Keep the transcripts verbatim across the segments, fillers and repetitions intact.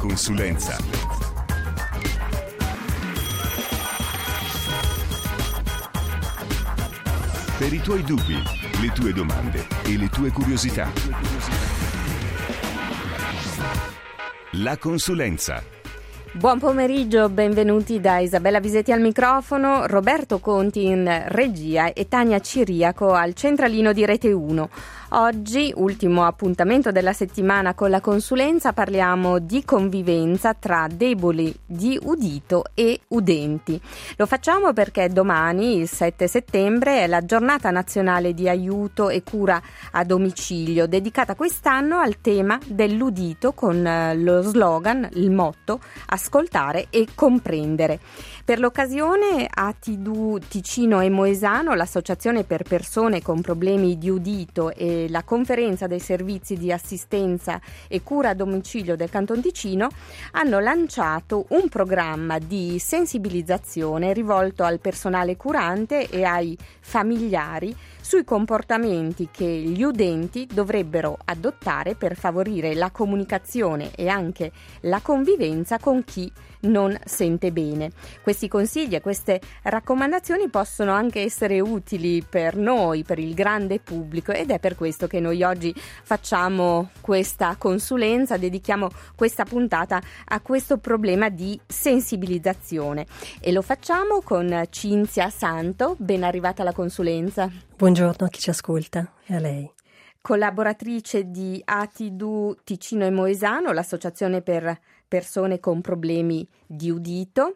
consulenza. Per i tuoi dubbi, le tue domande e le tue curiosità. La consulenza. Buon pomeriggio, benvenuti da Isabella Visetti al microfono, Roberto Conti in regia e Tania Ciriaco al centralino di Rete uno. Oggi, ultimo appuntamento della settimana con la consulenza, parliamo di convivenza tra deboli di udito e udenti. Lo facciamo perché domani, il sette settembre, è la giornata nazionale di aiuto e cura a domicilio, dedicata quest'anno al tema dell'udito con lo slogan, il motto, ascoltare e comprendere. Per l'occasione A T D U Ticino e Moesano, l'associazione per persone con problemi di udito e la conferenza dei servizi di assistenza e cura a domicilio del Canton Ticino hanno lanciato un programma di sensibilizzazione rivolto al personale curante e ai familiari sui comportamenti che gli udenti dovrebbero adottare per favorire la comunicazione e anche la convivenza con chi non sente bene. Questi consigli e queste raccomandazioni possono anche essere utili per noi, per il grande pubblico, ed è per questo che noi oggi facciamo questa consulenza, dedichiamo questa puntata a questo problema di sensibilizzazione e lo facciamo con Cinzia Santo. Ben arrivata alla consulenza. Buongiorno a chi ci ascolta e a lei. Collaboratrice di A T D U Ticino e Moesano, l'associazione per persone con problemi di udito,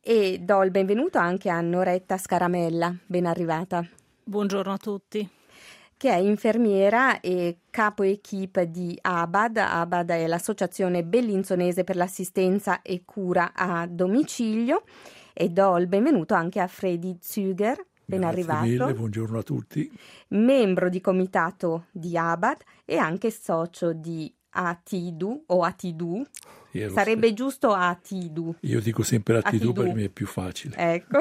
e do il benvenuto anche a Noretta Scaramella, ben arrivata. Buongiorno a tutti. Che è infermiera e capo equipe di ABAD. ABAD è l'associazione bellinzonese per l'assistenza e cura a domicilio, e do il benvenuto anche a Freddy Züger. Ben Grazie arrivato. Mille, buongiorno a tutti. Membro di comitato di ABAD e anche socio di A T D U o A T D U. Sì, sarebbe giusto A T D U. Io dico sempre A T D U perché mi è più facile. Ecco.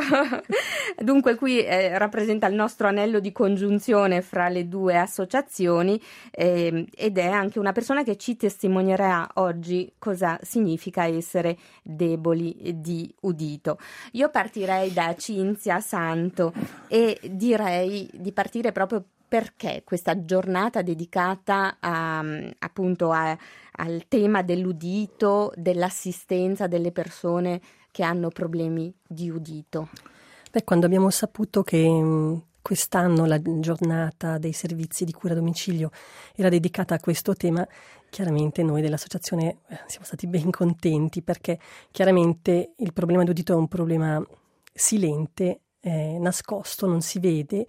Dunque qui eh, rappresenta il nostro anello di congiunzione fra le due associazioni eh, ed è anche una persona che ci testimonierà oggi cosa significa essere deboli di udito. Io partirei da Cinzia Santo e direi di partire proprio perché questa giornata dedicata a, appunto a, al tema dell'udito, dell'assistenza delle persone che hanno problemi di udito? Beh, quando abbiamo saputo che mh, quest'anno la giornata dei servizi di cura a domicilio era dedicata a questo tema, chiaramente noi dell'associazione eh, siamo stati ben contenti, perché chiaramente il problema di udito è un problema silente, eh, nascosto, non si vede,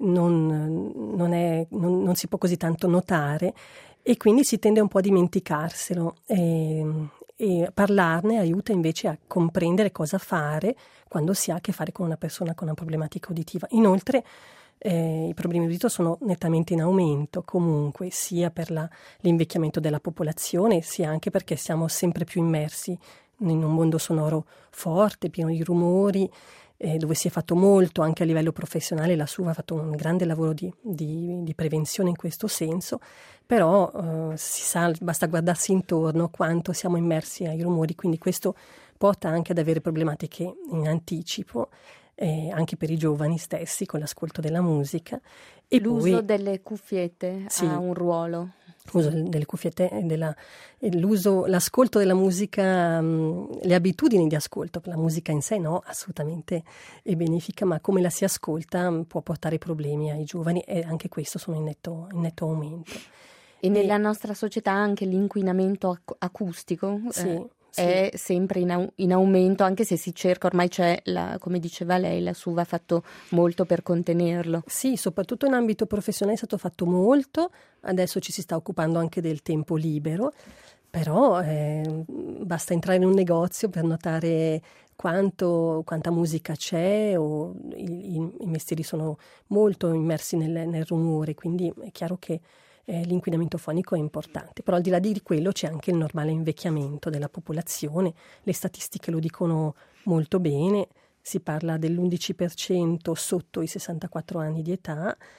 non, non, è, non, non si può così tanto notare, e quindi si tende un po' a dimenticarselo, e, e parlarne aiuta invece a comprendere cosa fare quando si ha a che fare con una persona con una problematica uditiva. Inoltre eh, i problemi di udito sono nettamente in aumento comunque, sia per la, l'invecchiamento della popolazione, sia anche perché siamo sempre più immersi in un mondo sonoro forte, pieno di rumori, Eh, dove si è fatto molto anche a livello professionale. La S U V ha fatto un grande lavoro di, di, di prevenzione in questo senso, però eh, si sa, basta guardarsi intorno quanto siamo immersi ai rumori, quindi questo porta anche ad avere problematiche in anticipo, eh, anche per i giovani stessi con l'ascolto della musica. E l'uso poi, delle cuffiette sì, ha un ruolo. L'uso delle cuffiette e della, e l'uso, l'ascolto della musica, mh, le abitudini di ascolto, la musica in sé no, assolutamente è benefica, ma come la si ascolta mh, può portare problemi ai giovani, e anche questo sono in netto, in netto aumento. E nella e, nostra società anche l'inquinamento ac- acustico sì, eh, sì. è sempre in, au- in aumento, anche se si cerca, ormai c'è, la, come diceva lei, la S U V ha fatto molto per contenerlo. Sì, soprattutto in ambito professionale è stato fatto molto, adesso ci si sta occupando anche del tempo libero, però eh, basta entrare in un negozio per notare quanto, quanta musica c'è, o i, i, i mestieri sono molto immersi nel, nel rumore, quindi è chiaro che eh, l'inquinamento fonico è importante. Però al di là di quello c'è anche il normale invecchiamento della popolazione, le statistiche lo dicono molto bene, si parla dell'undici per cento sotto i sessantaquattro anni di età,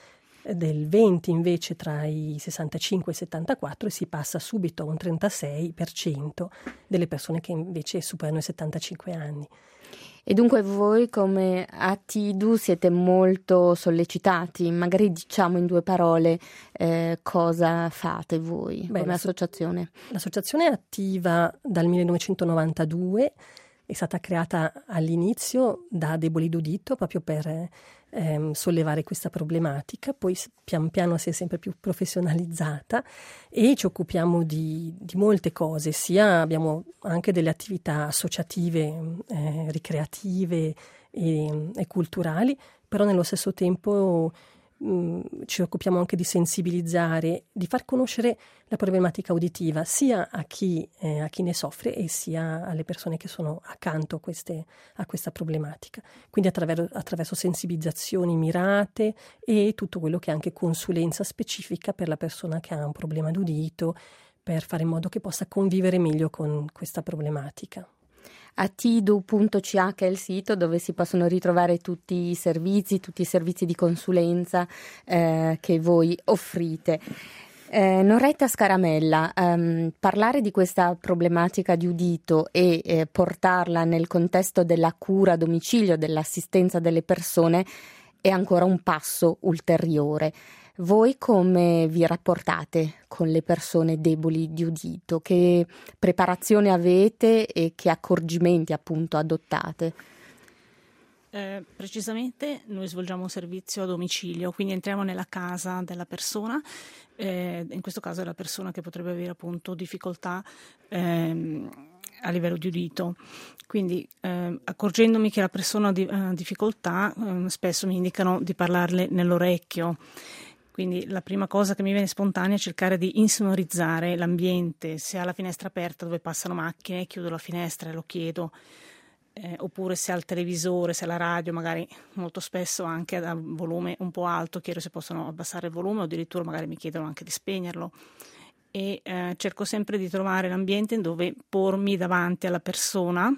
del venti invece tra i sessantacinque e i settantaquattro, e si passa subito a un trentasei per cento delle persone che invece superano i settantacinque anni. E dunque voi come A T I D U siete molto sollecitati, magari diciamo in due parole eh, cosa fate voi Beh, come associazione? L'associazione è attiva dal millenovecentonovantadue, è stata creata all'inizio da deboli d'udito proprio per ehm, sollevare questa problematica, poi pian piano si è sempre più professionalizzata e ci occupiamo di, di molte cose, sia abbiamo anche delle attività associative, eh, ricreative e, e culturali, però nello stesso tempo mh, ci occupiamo anche di sensibilizzare, di far conoscere la problematica uditiva sia a chi, eh, a chi ne soffre e sia alle persone che sono accanto a, queste, a questa problematica. Quindi attraverso, attraverso sensibilizzazioni mirate e tutto quello che è anche consulenza specifica per la persona che ha un problema d'udito, per fare in modo che possa convivere meglio con questa problematica. A T I D U punto C H è il sito dove si possono ritrovare tutti i servizi, tutti i servizi di consulenza eh, che voi offrite. Eh, Noretta Scaramella, ehm, parlare di questa problematica di udito e eh, portarla nel contesto della cura a domicilio, dell'assistenza delle persone è ancora un passo ulteriore. Voi come vi rapportate con le persone deboli di udito? Che preparazione avete e che accorgimenti appunto adottate? Eh, precisamente noi svolgiamo un servizio a domicilio, quindi entriamo nella casa della persona, eh, in questo caso è la persona che potrebbe avere appunto difficoltà ehm, a livello di udito. Quindi eh, accorgendomi che la persona ha di, eh, difficoltà, eh, spesso mi indicano di parlarle nell'orecchio. Quindi la prima cosa che mi viene spontanea è cercare di insonorizzare l'ambiente. Se ha la finestra aperta dove passano macchine, chiudo la finestra e lo chiedo. Eh, oppure se ha il televisore, se ha la radio, magari molto spesso anche a volume un po' alto, chiedo se possono abbassare il volume o addirittura magari mi chiedono anche di spegnerlo. E eh, cerco sempre di trovare l'ambiente dove pormi davanti alla persona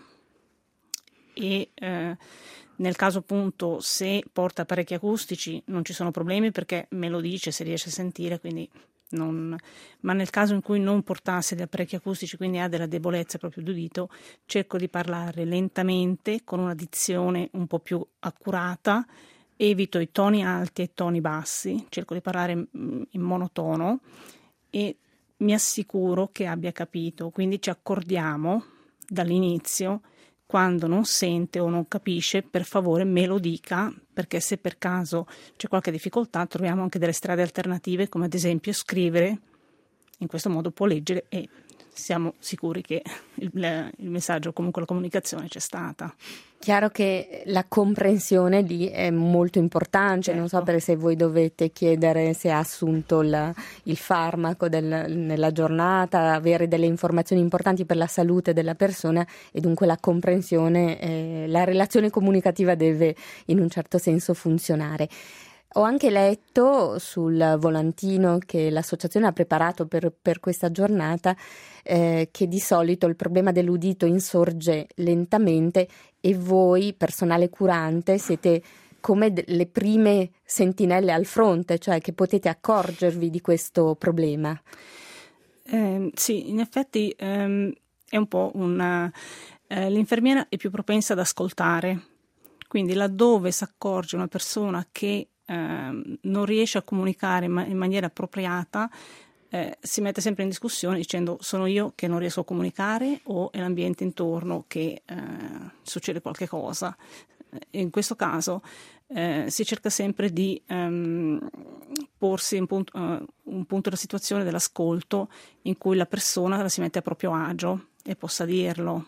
e eh, nel caso appunto se porta apparecchi acustici non ci sono problemi perché me lo dice se riesce a sentire, quindi non, ma nel caso in cui non portasse gli apparecchi acustici, quindi ha della debolezza proprio d'udito, cerco di parlare lentamente con una dizione un po' più accurata, evito i toni alti e i toni bassi, cerco di parlare in monotono e mi assicuro che abbia capito, quindi ci accordiamo dall'inizio. Quando non sente o non capisce, per favore me lo dica, perché se per caso c'è qualche difficoltà troviamo anche delle strade alternative, come ad esempio scrivere, in questo modo può leggere e siamo sicuri che il, il messaggio, comunque la comunicazione c'è stata. Chiaro che la comprensione lì è molto importante, certo. Non so per se voi dovete chiedere se ha assunto il, il farmaco del, nella giornata, avere delle informazioni importanti per la salute della persona e dunque la comprensione, eh, la relazione comunicativa deve in un certo senso funzionare. Ho anche letto sul volantino che l'associazione ha preparato per, per questa giornata eh, che di solito il problema dell'udito insorge lentamente e voi, personale curante, siete come d- le prime sentinelle al fronte, cioè che potete accorgervi di questo problema. Eh, sì, in effetti ehm, è un po' una... Eh, l'infermiera è più propensa ad ascoltare, quindi laddove si accorge una persona che eh, non riesce a comunicare in, ma- in maniera appropriata, eh, si mette sempre in discussione dicendo sono io che non riesco a comunicare o è l'ambiente intorno che eh, succede qualche cosa. In questo caso eh, si cerca sempre di ehm, porsi un punto, uh, un punto della situazione dell'ascolto in cui la persona la si mette a proprio agio e possa dirlo.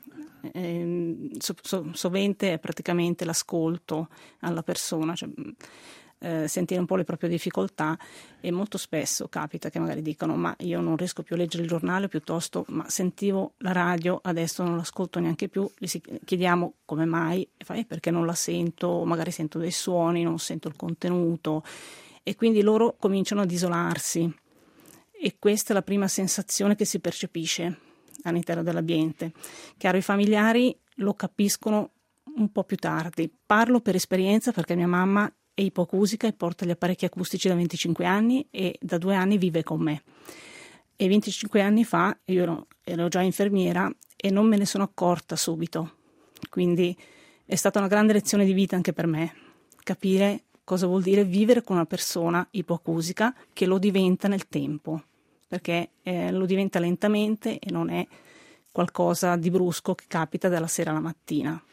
Eh, so, so, sovente è praticamente l'ascolto alla persona, cioè, eh, sentire un po' le proprie difficoltà e molto spesso capita che magari dicano ma io non riesco più a leggere il giornale, piuttosto ma sentivo la radio, adesso non l'ascolto neanche più, gli si, chiediamo come mai e fa, eh, perché non la sento, magari sento dei suoni, non sento il contenuto e quindi loro cominciano ad isolarsi e questa è la prima sensazione che si percepisce all'interno dell'ambiente. Chiaro, i familiari lo capiscono un po' più tardi. Parlo per esperienza perché mia mamma è ipoacusica e porta gli apparecchi acustici da venticinque anni e da due anni vive con me. E venticinque anni fa io ero, ero già infermiera e non me ne sono accorta subito. Quindi è stata una grande lezione di vita anche per me, capire cosa vuol dire vivere con una persona ipoacusica che lo diventa nel tempo, perché eh, lo diventa lentamente e non è qualcosa di brusco che capita dalla sera alla mattina.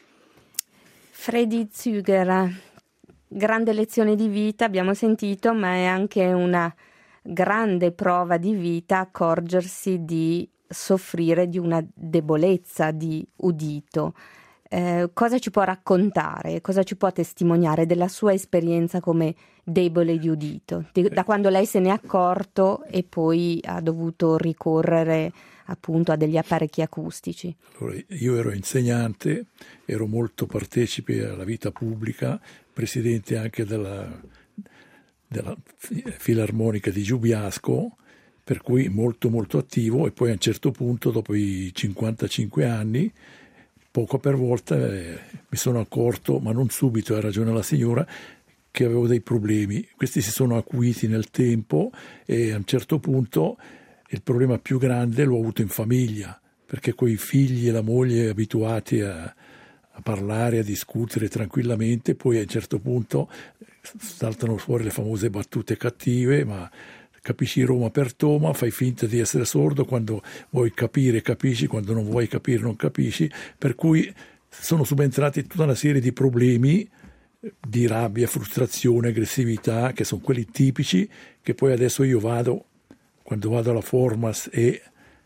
Freddy Züger, grande lezione di vita, abbiamo sentito, ma è anche una grande prova di vita accorgersi di soffrire di una debolezza di udito. Eh, cosa ci può raccontare, cosa ci può testimoniare della sua esperienza come debole di udito, di, da quando lei se ne è accorto e poi ha dovuto ricorrere appunto a degli apparecchi acustici? Allora, io ero insegnante, ero molto partecipe alla vita pubblica, presidente anche della, della Filarmonica di Giubiasco, per cui molto molto attivo, e poi a un certo punto, dopo i cinquantacinque anni, poco per volta eh, mi sono accorto, ma non subito, ha ragione la signora, che avevo dei problemi. Questi si sono acuiti nel tempo e a un certo punto il problema più grande l'ho avuto in famiglia, perché coi i figli e la moglie abituati a, a parlare, a discutere tranquillamente, poi a un certo punto saltano fuori le famose battute cattive, ma capisci Roma per Toma, fai finta di essere sordo, quando vuoi capire capisci, quando non vuoi capire non capisci, per cui sono subentrati tutta una serie di problemi di rabbia, frustrazione, aggressività, che sono quelli tipici che poi adesso io vado, quando vado alla Formas e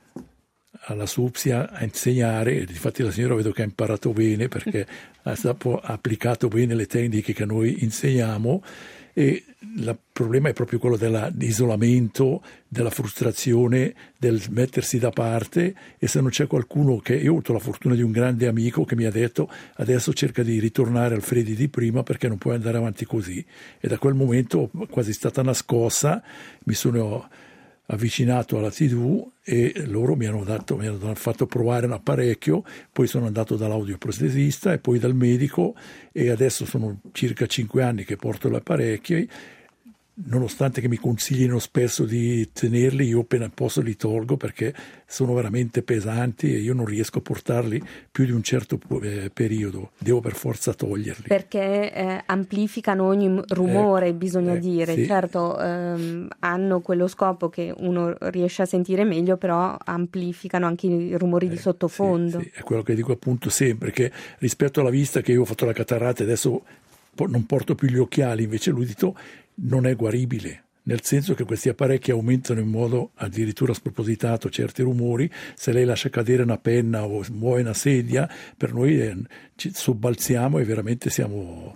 alla Supsia a insegnare, e infatti la signora vedo che ha imparato bene perché ha applicato bene le tecniche che noi insegniamo, e il problema è proprio quello dell'isolamento, della frustrazione, del mettersi da parte. E se non c'è qualcuno che... Io ho avuto la fortuna di un grande amico che mi ha detto: adesso cerca di ritornare al Freddy di prima perché non puoi andare avanti così. E da quel momento quasi stata una scossa, mi sono avvicinato alla tivù e loro mi hanno, dato, mi hanno fatto provare un apparecchio, poi sono andato dall'audioprotesista e poi dal medico, e adesso sono circa cinque anni che porto l'apparecchio. Nonostante che mi consiglino spesso di tenerli, io appena posso li tolgo perché sono veramente pesanti e io non riesco a portarli più di un certo eh, periodo, devo per forza toglierli. Perché eh, amplificano ogni rumore, eh, bisogna eh, dire, sì. Certo ehm, hanno quello scopo che uno riesce a sentire meglio, però amplificano anche i rumori eh, di sottofondo. Sì, sì. È quello che dico appunto sempre, che rispetto alla vista, che io ho fatto la catarata e adesso non porto più gli occhiali, invece l'udito non è guaribile, nel senso che questi apparecchi aumentano in modo addirittura spropositato certi rumori. Se lei lascia cadere una penna o muove una sedia, per noi eh, ci sobbalziamo e veramente siamo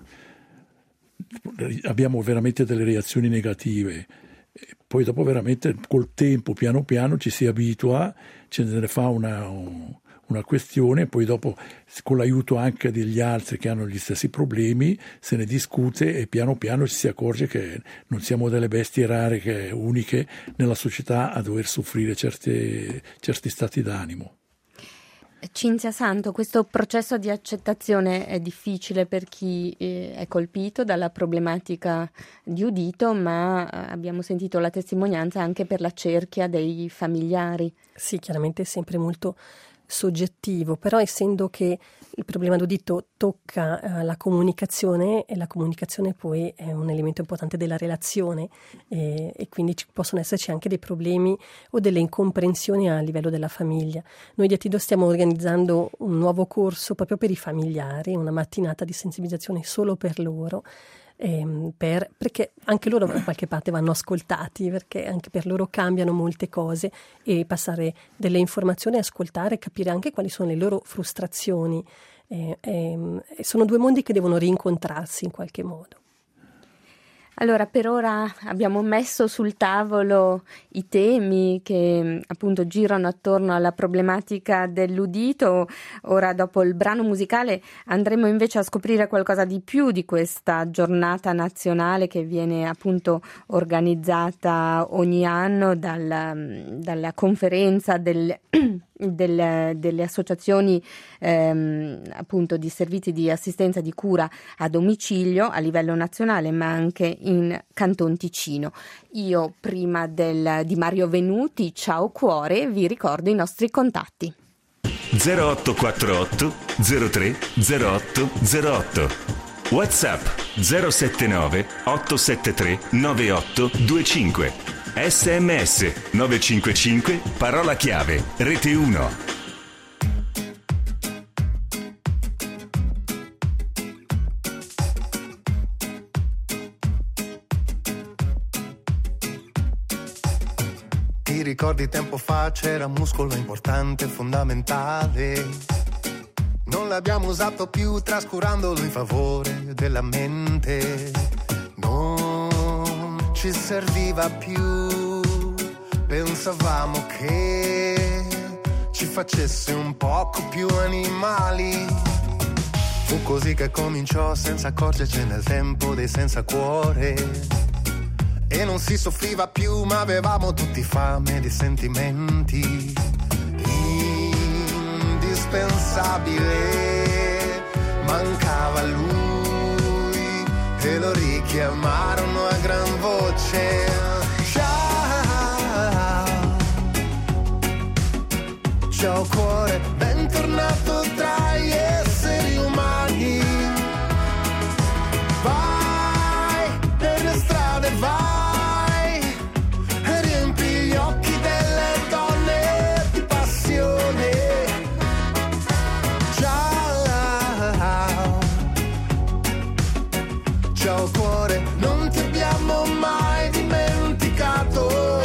abbiamo veramente delle reazioni negative. E poi dopo veramente col tempo, piano piano, ci si abitua, ce ne fa una... Un, una questione, poi dopo con l'aiuto anche degli altri che hanno gli stessi problemi se ne discute e piano piano ci si accorge che non siamo delle bestie rare, che uniche nella società a dover soffrire certe, certi stati d'animo. Cinzia Santo, questo processo di accettazione è difficile per chi eh, è colpito dalla problematica di udito, ma eh, abbiamo sentito la testimonianza anche per la cerchia dei familiari. Sì, chiaramente è sempre molto soggettivo, però essendo che il problema d'udito tocca uh, la comunicazione, e la comunicazione poi è un elemento importante della relazione, e, e quindi ci possono esserci anche dei problemi o delle incomprensioni a livello della famiglia. Noi di Atido stiamo organizzando un nuovo corso proprio per i familiari, una mattinata di sensibilizzazione solo per loro, ehm, per, perché anche loro da qualche parte vanno ascoltati, perché anche per loro cambiano molte cose, e passare delle informazioni, ascoltare, capire anche quali sono le loro frustrazioni. Eh, ehm, sono due mondi che devono rincontrarsi in qualche modo. Allora, per ora abbiamo messo sul tavolo i temi che appunto girano attorno alla problematica dell'udito. Ora, dopo il brano musicale, andremo invece a scoprire qualcosa di più di questa giornata nazionale che viene appunto organizzata ogni anno dalla, dalla conferenza del Del, delle associazioni ehm, appunto di servizi di assistenza di cura a domicilio a livello nazionale, ma anche in Canton Ticino. Io prima del, di Mario Venuti, ciao cuore, vi ricordo i nostri contatti. zero otto quattro otto zero tre zero otto zero otto, WhatsApp zero sette nove otto sette tre nove otto due cinque, sms nove cinque cinque, parola chiave Rete uno. Ti ricordi tempo fa c'era muscolo importante, fondamentale. Non l'abbiamo usato più, trascurandolo in favore della mente. Non ci serviva più, pensavamo che ci facesse un poco più animali. Fu così che cominciò, senza accorgerci nel tempo dei senza cuore. E non si soffriva più, ma avevamo tutti fame di sentimenti. Indispensabile, mancava lui e lo richiamarono a gran voce. Ciao, ciao cuore, bentornato tra gli esseri umani. Vai per le strade, vai, e riempi gli occhi delle donne di passione. Ciao, ciao cuore, non ti abbiamo mai dimenticato.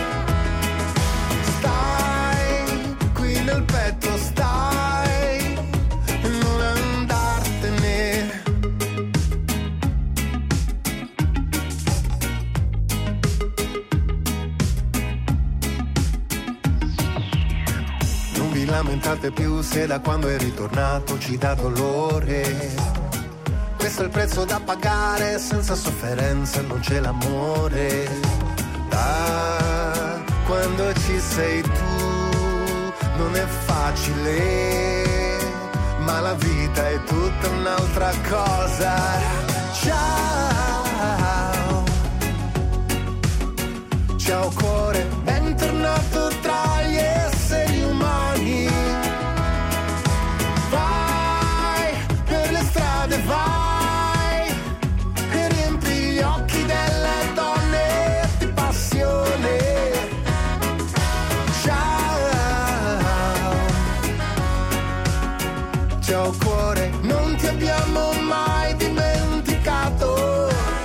Stai qui nel petto, stai, e non andartene. Non vi lamentate più se da quando è ritornato ci dà dolore. Questo è il prezzo da pagare, senza sofferenza non c'è l'amore. Da quando ci sei tu non è facile, ma la vita è tutta un'altra cosa. Ciao, ciao cuore, bentornato tra gli esseri umani. Vai per le strade, vai, e riempi gli occhi delle donne di passione. Ciao, ciao cuore, non ti abbiamo mai dimenticato.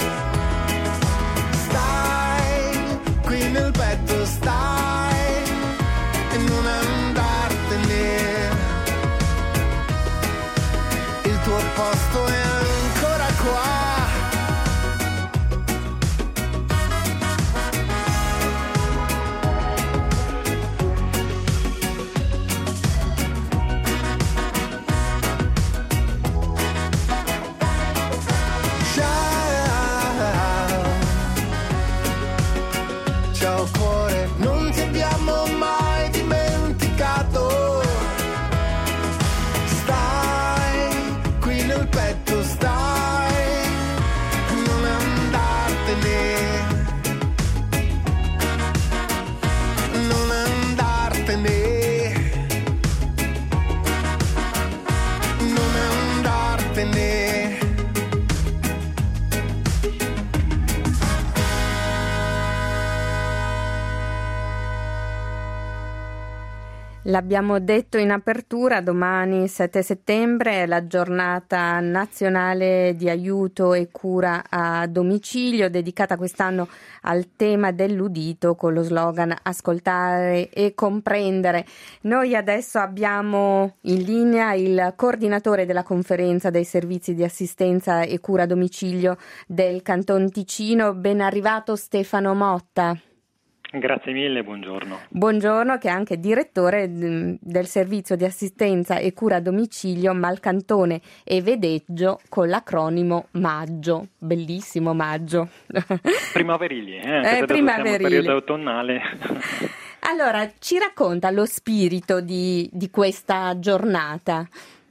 Stai qui nel petto, stai, e non andartene. Il tuo posto è ancora qua. Ciao, ciao cuore, non ti abbiamo mai dimenticato. Stai qui nel petto, stai, non andartene, non andartene, non andartene. L'abbiamo detto in apertura, domani sette settembre è la giornata nazionale di aiuto e cura a domicilio, dedicata quest'anno al tema dell'udito con lo slogan ascoltare e comprendere. Noi adesso abbiamo in linea il coordinatore della conferenza dei servizi di assistenza e cura a domicilio del Canton Ticino. Ben arrivato Stefano Motta. Grazie mille, buongiorno. Buongiorno, che è anche direttore del servizio di assistenza e cura a domicilio Malcantone e Vedeggio con l'acronimo Maggio. Bellissimo Maggio. Primaverili, eh? eh primaverili. Siamo periodo autunnale. Allora, ci racconta lo spirito di, di questa giornata?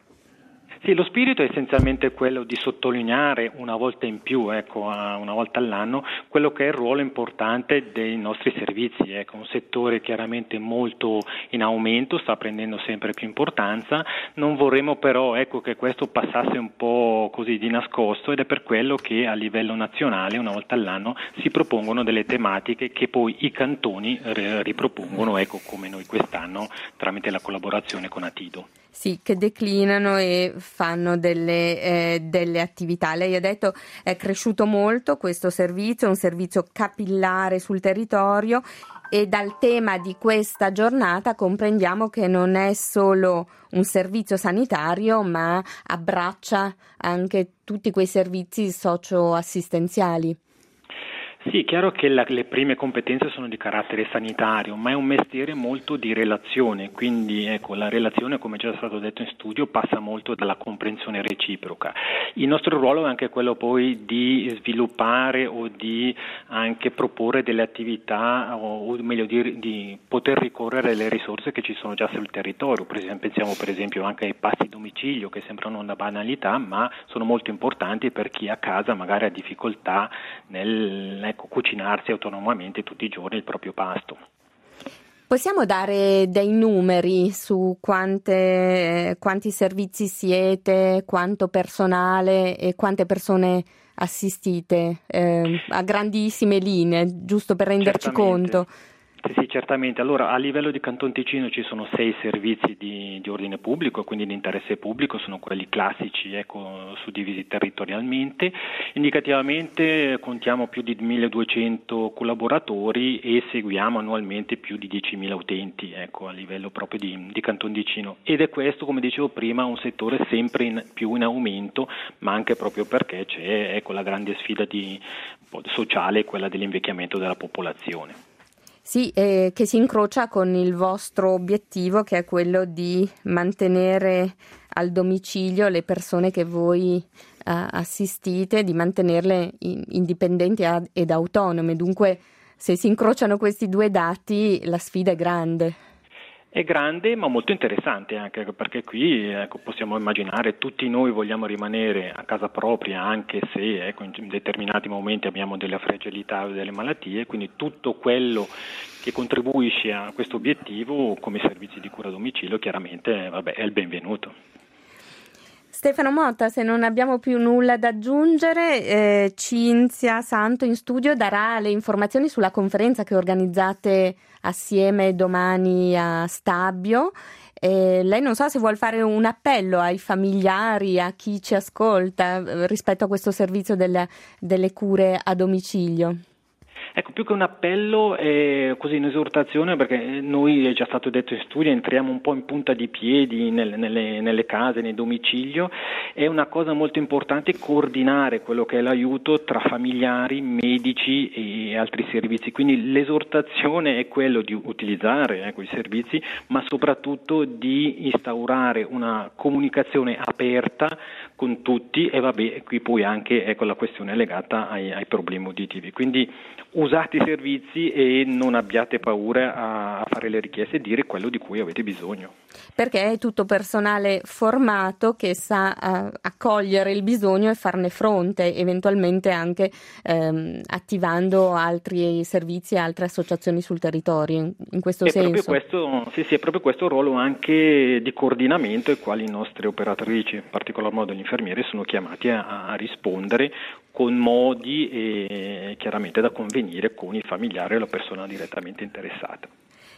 Sì, lo spirito è essenzialmente quello di sottolineare una volta in più, ecco, una volta all'anno, quello che è il ruolo importante dei nostri servizi. Ecco, un settore chiaramente molto in aumento, sta prendendo sempre più importanza. Non vorremmo però, ecco, che questo passasse un po' così di nascosto, ed è per quello che a livello nazionale una volta all'anno si propongono delle tematiche che poi i cantoni ripropongono, ecco, come noi quest'anno tramite la collaborazione con Atido. Sì, che declinano e fanno delle, eh, delle attività. Lei ha detto è cresciuto molto questo servizio, un servizio capillare sul territorio, e dal tema di questa giornata comprendiamo che non è solo un servizio sanitario, ma abbraccia anche tutti quei servizi socio-assistenziali. Sì, è chiaro che la, le prime competenze sono di carattere sanitario, ma è un mestiere molto di relazione, quindi ecco, la relazione, come già è stato detto in studio, passa molto dalla comprensione reciproca. Il nostro ruolo è anche quello poi di sviluppare o di anche proporre delle attività, o, o meglio di, di poter ricorrere alle risorse che ci sono già sul territorio. Per esempio, pensiamo per esempio anche ai pasti domicilio, che sembrano una banalità, ma sono molto importanti per chi a casa magari ha difficoltà nel ecco, cucinarsi autonomamente tutti i giorni il proprio pasto. Possiamo dare dei numeri su quante, quanti servizi siete, quanto personale e quante persone assistite, eh, a grandissime linee, giusto per renderci Certamente. conto? Sì, sì, certamente. Allora, a livello di Canton Ticino ci sono sei servizi di, di ordine pubblico, quindi di interesse pubblico, sono quelli classici, ecco, suddivisi territorialmente. Indicativamente contiamo più di milleduecento collaboratori e seguiamo annualmente più di diecimila utenti, ecco, a livello proprio di, di Canton Ticino. Ed è questo, come dicevo prima, un settore sempre in, più in aumento, ma anche proprio perché c'è, ecco, la grande sfida di, sociale, quella dell'invecchiamento della popolazione. Sì, eh, che si incrocia con il vostro obiettivo, che è quello di mantenere al domicilio le persone che voi eh, assistite, di mantenerle in, indipendenti ad, ed autonome. Dunque, se si incrociano questi due dati, la sfida è grande. È grande, ma molto interessante, anche perché qui ecco, possiamo immaginare, tutti noi vogliamo rimanere a casa propria, anche se ecco, in determinati momenti abbiamo delle fragilità o delle malattie, quindi tutto quello che contribuisce a questo obiettivo come servizi di cura a domicilio chiaramente vabbè, è il benvenuto. Stefano Motta, se non abbiamo più nulla da aggiungere, eh, Cinzia Santo in studio darà le informazioni sulla conferenza che organizzate assieme domani a Stabio. Eh, lei non so se vuol fare un appello ai familiari, a chi ci ascolta eh, rispetto a questo servizio delle, delle cure a domicilio. Ecco, più che un appello è così un'esortazione, perché noi, è già stato detto in studio, entriamo un po' in punta di piedi nelle, nelle, nelle case, nei domicilio. È una cosa molto importante coordinare quello che è l'aiuto tra familiari, medici e altri servizi, quindi l'esortazione è quello di utilizzare ecco, i servizi, ma soprattutto di instaurare una comunicazione aperta con tutti, e vabbè, qui poi anche ecco, la questione legata ai, ai problemi uditivi. Quindi usate i servizi e non abbiate paura a fare le richieste e dire quello di cui avete bisogno. Perché è tutto personale formato che sa uh, accogliere il bisogno e farne fronte, eventualmente anche um, attivando altri servizi e altre associazioni sul territorio, in, in questo è senso. Proprio questo, sì, sì, è proprio questo ruolo anche di coordinamento ai quali i nostri operatrici, in particolar modo gli infermieri, sono chiamati a, a rispondere con modi e chiaramente da convenire con il familiare o la persona direttamente interessata.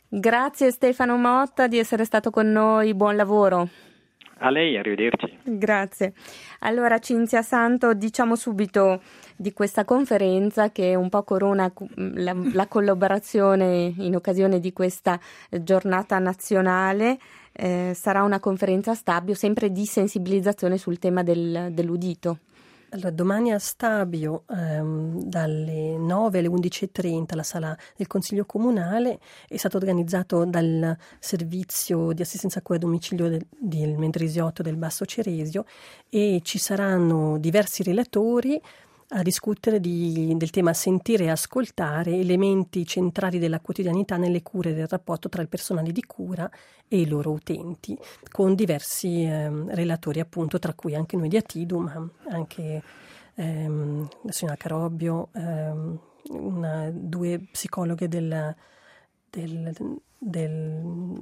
Grazie Stefano Motta di essere stato con noi, buon lavoro. A lei, arrivederci. Grazie. Allora Cinzia Santo, diciamo subito di questa conferenza che un po' corona la, la collaborazione in occasione di questa giornata nazionale. Eh, sarà una conferenza a Stabio sempre di sensibilizzazione sul tema del, dell'udito. Allora, domani a Stabio ehm, dalle nove alle undici e trenta alla sala del Consiglio Comunale è stato organizzato dal servizio di assistenza a cura a domicilio del, del Mendrisiotto del Basso Ceresio e ci saranno diversi relatori a discutere di, del tema sentire e ascoltare, elementi centrali della quotidianità nelle cure del rapporto tra il personale di cura e i loro utenti, con diversi ehm, relatori appunto, tra cui anche noi di Atidu, ma anche ehm, la signora Carobbio, ehm, una, due psicologhe del, del, del,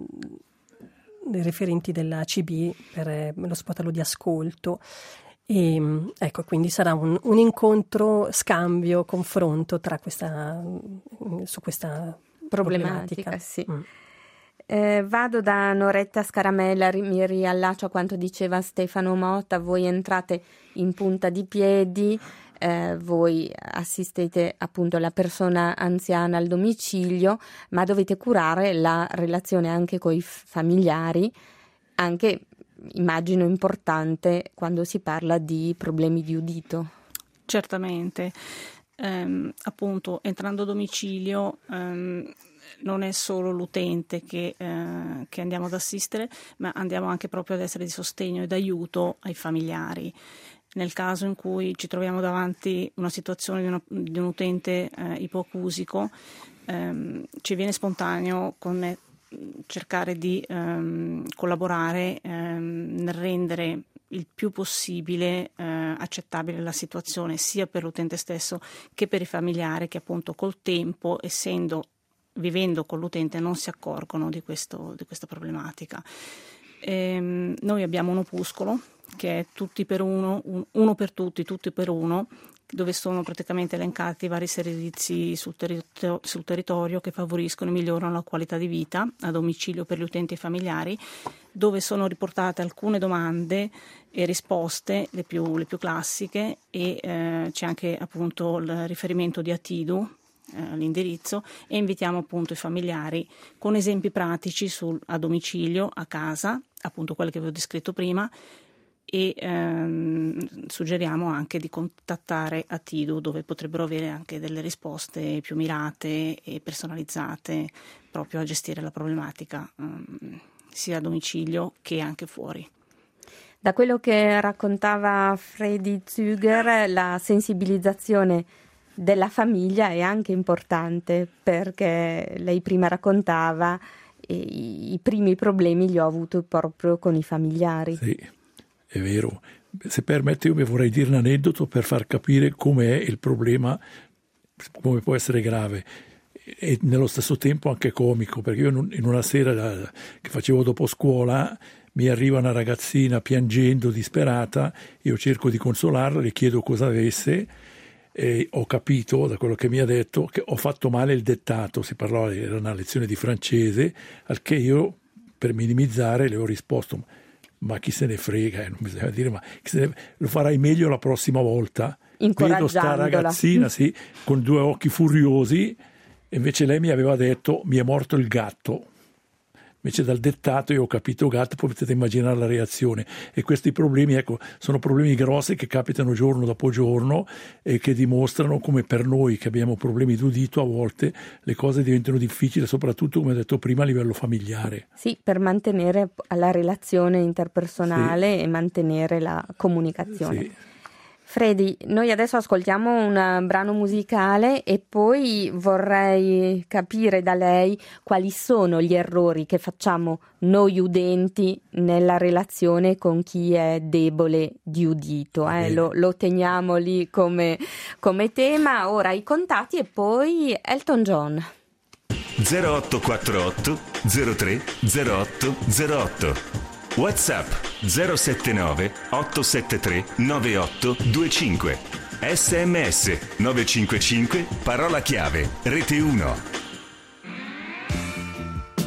dei referenti della C B per eh, lo sportello di ascolto. E ecco, quindi sarà un, un incontro, scambio, confronto tra questa, su questa problematica. problematica sì. Mm. Eh, vado da Noretta Scaramella, ri, mi riallaccio a quanto diceva Stefano Motta, voi entrate in punta di piedi, eh, voi assistete appunto la persona anziana al domicilio, ma dovete curare la relazione anche con i familiari, anche immagino importante quando si parla di problemi di udito. Certamente, ehm, appunto entrando a domicilio ehm, non è solo l'utente che, eh, che andiamo ad assistere, ma andiamo anche proprio ad essere di sostegno e d'aiuto ai familiari. Nel caso in cui ci troviamo davanti una situazione di, una, di un utente eh, ipoacusico, ehm, ci viene spontaneo con cercare di ehm, collaborare ehm, nel rendere il più possibile eh, accettabile la situazione sia per l'utente stesso che per i familiari che appunto col tempo, essendo vivendo con l'utente, non si accorgono di, questo, di questa problematica. Ehm, noi abbiamo un opuscolo che è tutti per uno, un, uno per tutti, tutti per uno, dove sono praticamente elencati i vari servizi sul, territorio, sul territorio che favoriscono e migliorano la qualità di vita a domicilio per gli utenti e familiari, dove sono riportate alcune domande e risposte, le più, le più classiche, e eh, c'è anche appunto il riferimento di Atidu, eh, l'indirizzo, e invitiamo appunto i familiari con esempi pratici sul, a domicilio, a casa, appunto quelle che vi ho descritto prima, e ehm, suggeriamo anche di contattare Atidu, dove potrebbero avere anche delle risposte più mirate e personalizzate proprio a gestire la problematica ehm, sia a domicilio che anche fuori. Da quello che raccontava Freddy Züger, la sensibilizzazione della famiglia è anche importante, perché lei prima raccontava e i primi problemi li ho avuti proprio con i familiari. Sì. È vero, se permette io mi vorrei dire un aneddoto per far capire com'è il problema, come può essere grave e nello stesso tempo anche comico, perché io in una sera che facevo dopo scuola mi arriva una ragazzina piangendo, disperata, io cerco di consolarla, le chiedo cosa avesse e ho capito da quello che mi ha detto che ho fatto male il dettato, si parlava, era una lezione di francese, al che io per minimizzare le ho risposto: ma chi se ne frega, eh, non bisogna dire, ma chi se ne... lo farai meglio la prossima volta. Vedo sta ragazzina sì, con due occhi furiosi, e invece lei mi aveva detto mi è morto il gatto. Invece dal dettato io ho capito gatto, poi potete immaginare la reazione. E questi problemi, ecco, sono problemi grossi che capitano giorno dopo giorno e che dimostrano come per noi che abbiamo problemi d'udito a volte le cose diventano difficili, soprattutto, come ho detto prima, a livello familiare. Sì, per mantenere la relazione interpersonale sì. E mantenere la comunicazione. Sì. Freddy, noi adesso ascoltiamo un brano musicale e poi vorrei capire da lei quali sono gli errori che facciamo noi udenti nella relazione con chi è debole di udito. Eh? Lo, lo teniamo lì come, come tema. Ora i contatti e poi Elton John. zero otto quattro otto zero tre zero otto zero otto WhatsApp zero sette nove otto sette tre nove otto due cinque. S M S nove cinque cinque parola chiave rete uno.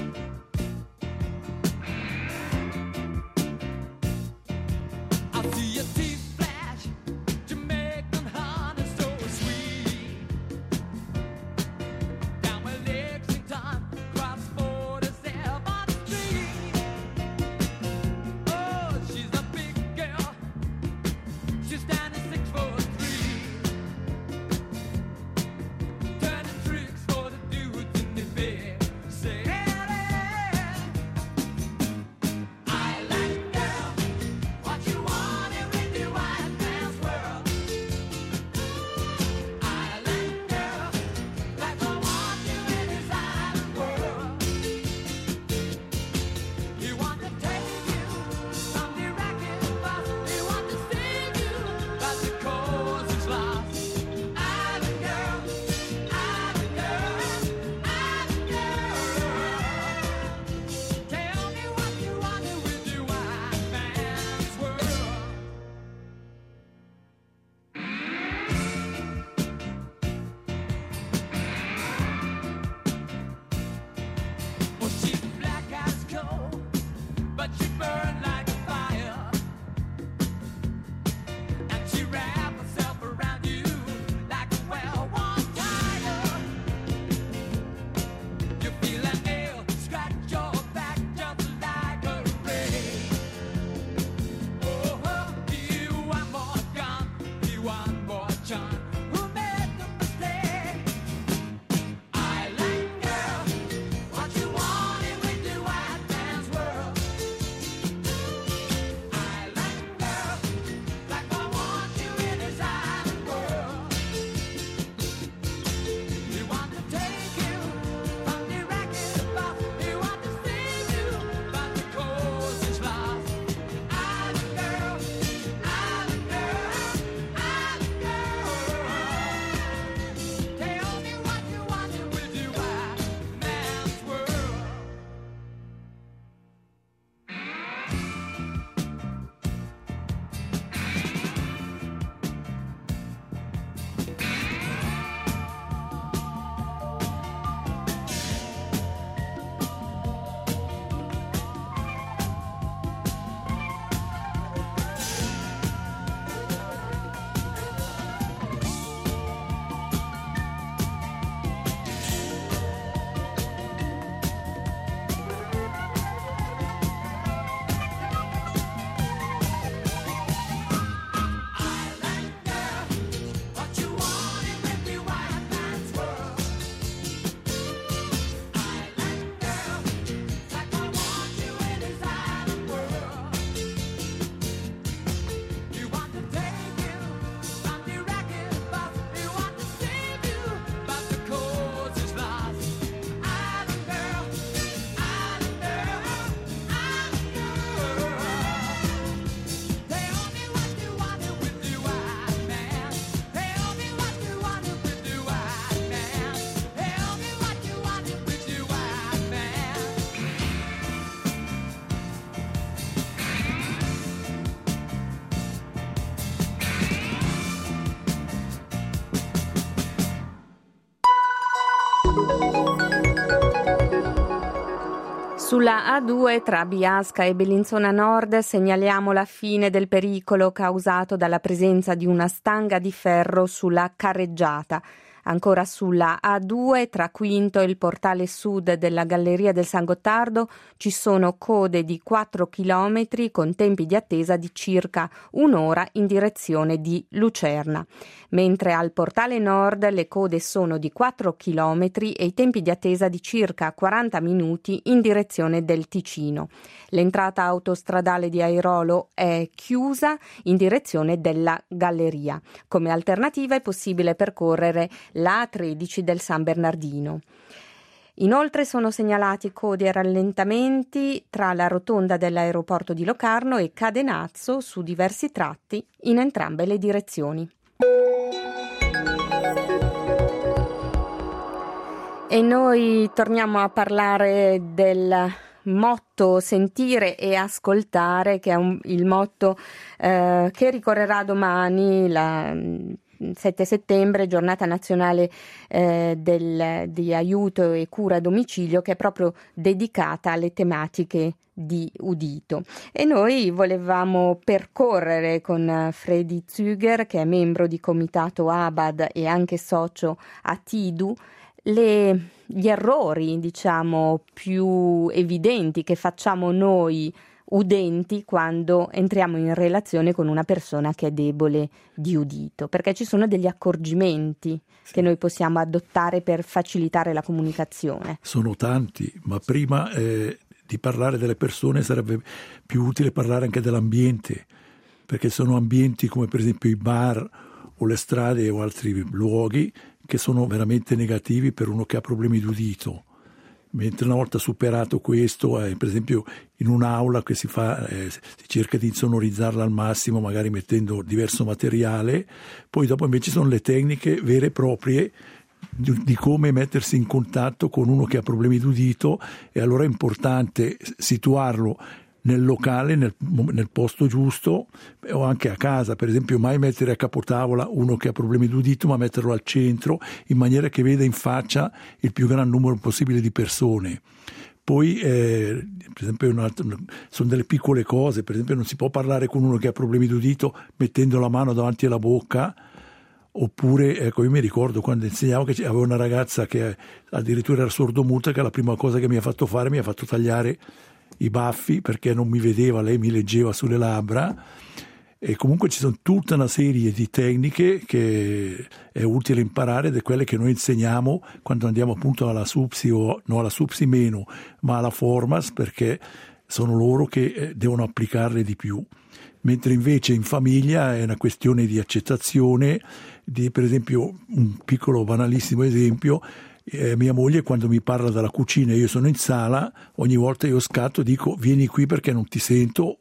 Sulla A due tra Biasca e Bellinzona Nord segnaliamo la fine del pericolo causato dalla presenza di una stanga di ferro sulla carreggiata. Ancora sulla A due tra Quinto e il portale sud della Galleria del San Gottardo ci sono code di quattro chilometri con tempi di attesa di circa un'ora in direzione di Lucerna, mentre al portale nord le code sono di quattro chilometri e i tempi di attesa di circa quaranta minuti in direzione del Ticino. L'entrata autostradale di Airolo è chiusa in direzione della Galleria. Come alternativa è possibile percorrere la A tredici del San Bernardino. Inoltre sono segnalati code e rallentamenti tra la rotonda dell'aeroporto di Locarno e Cadenazzo su diversi tratti in entrambe le direzioni. E noi torniamo a parlare del motto sentire e ascoltare, che è un, il motto eh, che ricorrerà domani, la sette settembre, giornata nazionale eh, del, di aiuto e cura a domicilio, che è proprio dedicata alle tematiche di udito. E noi volevamo percorrere con Freddy Züger, che è membro di comitato ABAD e anche socio a TIDU, le, gli errori, diciamo, più evidenti che facciamo noi udenti quando entriamo in relazione con una persona che è debole di udito, perché ci sono degli accorgimenti sì. che noi possiamo adottare per facilitare la comunicazione. Sono tanti, ma prima eh, di parlare delle persone sarebbe più utile parlare anche dell'ambiente, perché sono ambienti come per esempio i bar o le strade o altri luoghi che sono veramente negativi per uno che ha problemi d'udito. Mentre una volta superato questo, eh, per esempio in un'aula che si fa, eh, si cerca di insonorizzarla al massimo, magari mettendo diverso materiale, poi dopo invece sono le tecniche vere e proprie di, di come mettersi in contatto con uno che ha problemi d'udito, e allora è importante situarlo nel locale, nel, nel posto giusto, o anche a casa, per esempio mai mettere a capotavola uno che ha problemi d'udito, ma metterlo al centro in maniera che veda in faccia il più gran numero possibile di persone. Poi eh, per esempio un altro, sono delle piccole cose, per esempio non si può parlare con uno che ha problemi d'udito mettendo la mano davanti alla bocca, oppure ecco, io mi ricordo quando insegnavo che avevo una ragazza che addirittura era sordomuta, che la prima cosa che mi ha fatto fare mi ha fatto tagliare i baffi perché non mi vedeva, lei mi leggeva sulle labbra. E comunque ci sono tutta una serie di tecniche che è utile imparare, ed è quelle che noi insegniamo quando andiamo appunto alla SUPSI, o no, alla SUPSI meno, ma alla Formas, perché sono loro che devono applicarle di più. Mentre invece in famiglia è una questione di accettazione, di, per esempio un piccolo banalissimo esempio, Eh, mia moglie quando mi parla dalla cucina e io sono in sala, ogni volta io scatto, dico vieni qui perché non ti sento,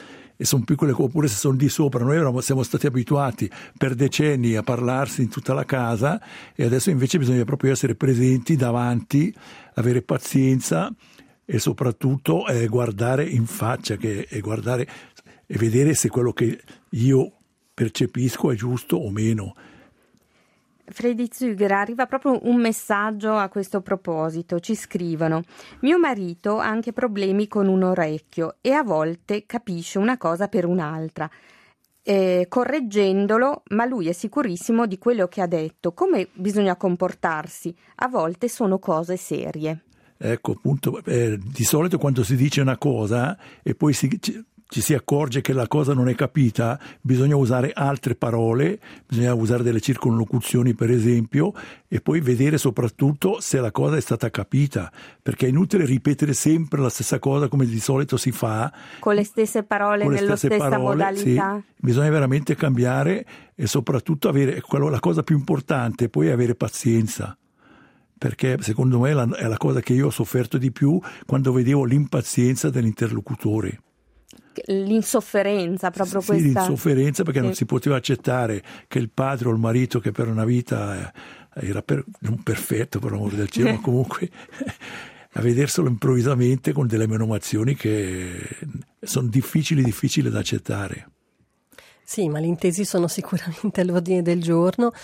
e sono piccole, oppure se sono di sopra. Noi eravamo, siamo stati abituati per decenni a parlarsi in tutta la casa, e adesso invece bisogna proprio essere presenti davanti, avere pazienza e soprattutto eh, guardare in faccia, che, e guardare e vedere se quello che io percepisco è giusto o meno. Freddy Züger, arriva proprio un messaggio a questo proposito. Ci scrivono: mio marito ha anche problemi con un orecchio e a volte capisce una cosa per un'altra, eh, correggendolo, ma lui è sicurissimo di quello che ha detto. Come bisogna comportarsi? A volte sono cose serie. Ecco, appunto, eh, di solito quando si dice una cosa e poi si ci si accorge che la cosa non è capita, bisogna usare altre parole, bisogna usare delle circonlocuzioni per esempio, e poi vedere soprattutto se la cosa è stata capita, perché è inutile ripetere sempre la stessa cosa come di solito si fa. Con le stesse parole, con le nella stesse stessa parole, modalità. Sì, bisogna veramente cambiare, e soprattutto avere, quello, la cosa più importante poi è avere pazienza. Perché secondo me è la, è la cosa che io ho sofferto di più quando vedevo l'impazienza dell'interlocutore. L'insofferenza, proprio sì, questa. L'insofferenza, perché sì. non si poteva accettare che il padre o il marito, che per una vita era per, non perfetto per l'amore del cielo, ma comunque a vederselo improvvisamente con delle menomazioni che sono difficili, difficili da accettare. Sì, malintesi sono sicuramente all'ordine del giorno,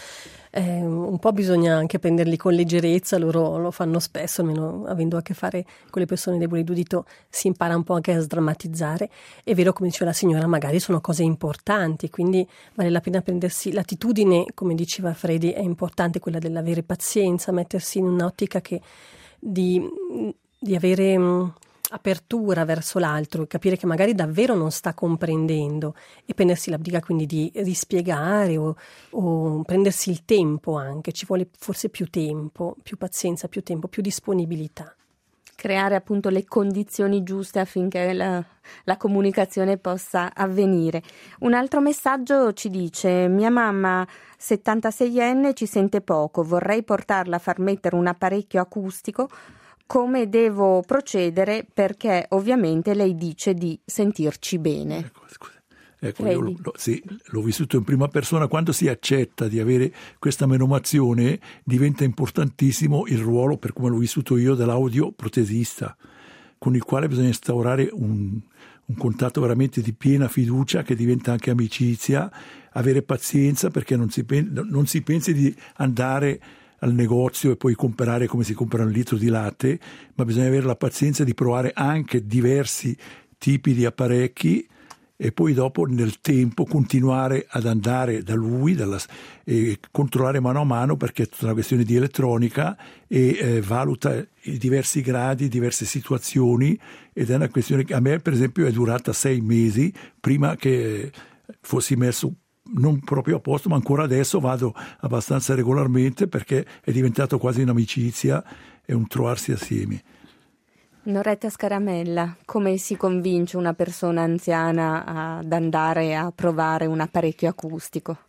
Eh, un po' bisogna anche prenderli con leggerezza, loro lo fanno spesso, almeno avendo a che fare con le persone deboli d'udito si impara un po' anche a sdrammatizzare. È vero, come diceva la signora, magari sono cose importanti, quindi vale la pena prendersi l'attitudine, come diceva Fredi, è importante quella dell'avere pazienza, mettersi in un'ottica che di, di avere mh, apertura verso l'altro, capire che magari davvero non sta comprendendo e prendersi la briga quindi di rispiegare o, o prendersi il tempo anche, ci vuole forse più tempo, più pazienza, più tempo, più disponibilità. Creare appunto le condizioni giuste affinché la, la comunicazione possa avvenire. Un altro messaggio ci dice: mia mamma settantaseienne ci sente poco, vorrei portarla a far mettere un apparecchio acustico. Come devo procedere? Perché ovviamente lei dice di sentirci bene. Ecco, scusa. Ecco, io lo, lo, sì, l'ho vissuto in prima persona. Quando si accetta di avere questa menomazione diventa importantissimo il ruolo, per come l'ho vissuto io, dell'audioprotesista, con il quale bisogna instaurare un, un contatto veramente di piena fiducia che diventa anche amicizia, avere pazienza perché non si, non si pensi di andare al negozio e poi comprare come si compra un litro di latte, ma bisogna avere la pazienza di provare anche diversi tipi di apparecchi e poi dopo nel tempo continuare ad andare da lui dalla, e controllare mano a mano, perché è tutta una questione di elettronica e eh, valuta i diversi gradi, diverse situazioni, ed è una questione che a me per esempio è durata sei mesi prima che fossi messo non proprio a posto, ma ancora adesso vado abbastanza regolarmente perché è diventato quasi un'amicizia e un trovarsi assieme. Noretta Scaramella, come si convince una persona anziana ad andare a provare un apparecchio acustico?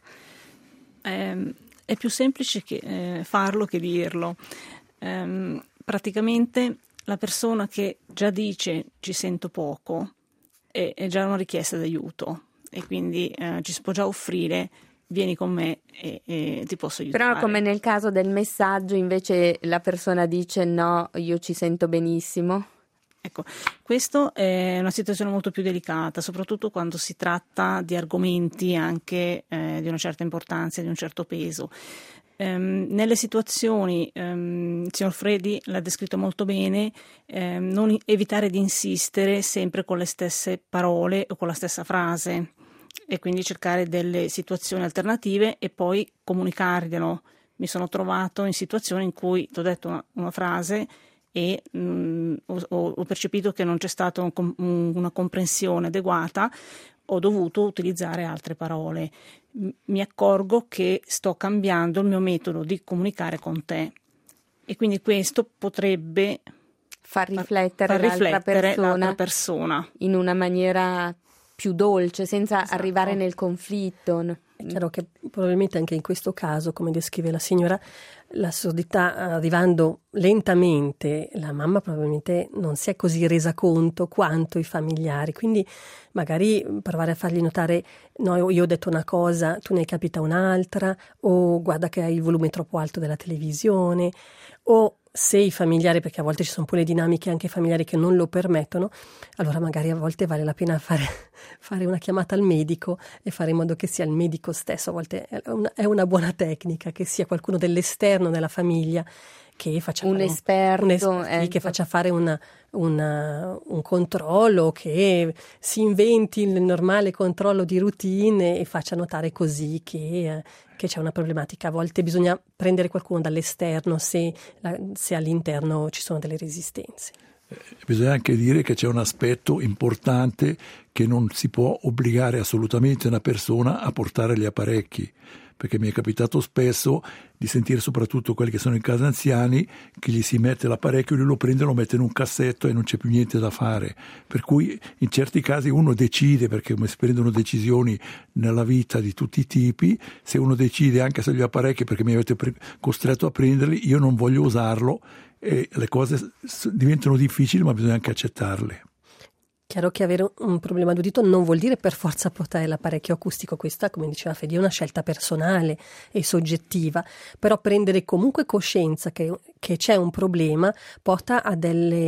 Eh, è più semplice che, eh, farlo che dirlo. Eh, praticamente la persona che già dice ci sento poco è, è già una richiesta d'aiuto. E quindi eh, ci si può già offrire: vieni con me e, e ti posso aiutare. Però come nel caso del messaggio invece la persona dice no, io ci sento benissimo. Ecco, questa è una situazione molto più delicata, soprattutto quando si tratta di argomenti anche eh, di una certa importanza, di un certo peso. Um, nelle situazioni, um, il signor Fredi l'ha descritto molto bene, um, non evitare di insistere sempre con le stesse parole o con la stessa frase, e quindi cercare delle situazioni alternative e poi comunicarglielo. Mi sono trovato in situazioni in cui ti ho detto una, una frase e mh, ho, ho percepito che non c'è stata un, un, una comprensione adeguata, ho dovuto utilizzare altre parole. Mi accorgo che sto cambiando il mio metodo di comunicare con te, e quindi questo potrebbe far riflettere, far l'altra, riflettere persona l'altra persona in una maniera più dolce, senza esatto. arrivare nel conflitto. È chiaro che probabilmente anche in questo caso, come descrive la signora, la sordità arrivando lentamente, la mamma probabilmente non si è così resa conto quanto i familiari, quindi magari provare a fargli notare: no, io ho detto una cosa, tu ne hai capita un'altra, o guarda che hai il volume troppo alto della televisione, o se i familiari, perché a volte ci sono pure dinamiche anche familiari che non lo permettono, allora magari a volte vale la pena fare, fare una chiamata al medico e fare in modo che sia il medico stesso. A volte è una, è una buona tecnica che sia qualcuno dell'esterno della famiglia che faccia un fare esperto, un, un es- ecco. sì, che faccia fare una, una, un controllo, che si inventi il normale controllo di routine e faccia notare così che, che c'è una problematica. A volte bisogna prendere qualcuno dall'esterno se, la, se all'interno ci sono delle resistenze. Bisogna anche dire che c'è un aspetto importante, che non si può obbligare assolutamente una persona a portare gli apparecchi, perché mi è capitato spesso di sentire soprattutto quelli che sono in casa anziani che gli si mette l'apparecchio, lui lo prende, lo mette in un cassetto e non c'è più niente da fare, per cui in certi casi uno decide, perché si prendono decisioni nella vita di tutti i tipi, se uno decide anche se gli apparecchi perché mi avete pre- costretto a prenderli, io non voglio usarlo, e le cose diventano difficili, ma bisogna anche accettarle. Chiaro che avere un problema d'udito non vuol dire per forza portare l'apparecchio acustico, questa, come diceva Fedi, è una scelta personale e soggettiva, però prendere comunque coscienza che, che c'è un problema porta a delle,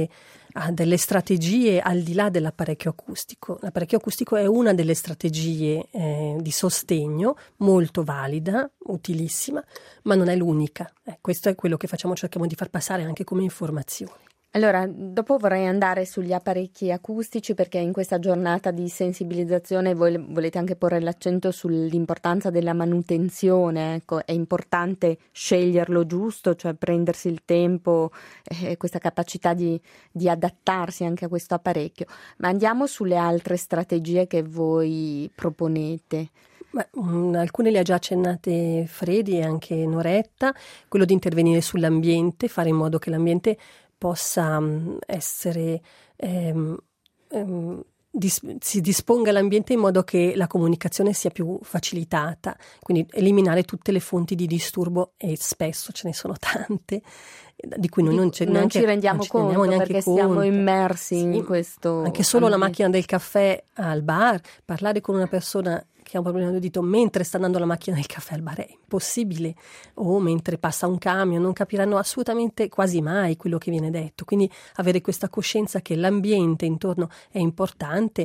ha delle strategie al di là dell'apparecchio acustico. L'apparecchio acustico è una delle strategie eh, di sostegno, molto valida, utilissima, ma non è l'unica. Eh, questo è quello che facciamo, cerchiamo di far passare anche come informazioni. Allora, dopo vorrei andare sugli apparecchi acustici, perché in questa giornata di sensibilizzazione voi volete anche porre l'accento sull'importanza della manutenzione. Ecco, è importante sceglierlo giusto, cioè prendersi il tempo e eh, questa capacità di, di adattarsi anche a questo apparecchio. Ma andiamo sulle altre strategie che voi proponete. Beh, um, alcune le ha già accennate Fredi e anche Noretta, quello di intervenire sull'ambiente, fare in modo che l'ambiente possa essere, ehm, ehm, dis- si disponga l'ambiente in modo che la comunicazione sia più facilitata, quindi eliminare tutte le fonti di disturbo, e spesso ce ne sono tante, di cui noi non, ce, non neanche, ci rendiamo non ci conto rendiamo neanche perché conto. siamo immersi sì, in questo anche solo ambiente. La macchina del caffè al bar, parlare con una persona che ha un problema d'udito mentre sta andando la macchina del caffè al bar è impossibile, o mentre passa un camion, non capiranno assolutamente quasi mai quello che viene detto. Quindi avere questa coscienza che l'ambiente intorno è importante,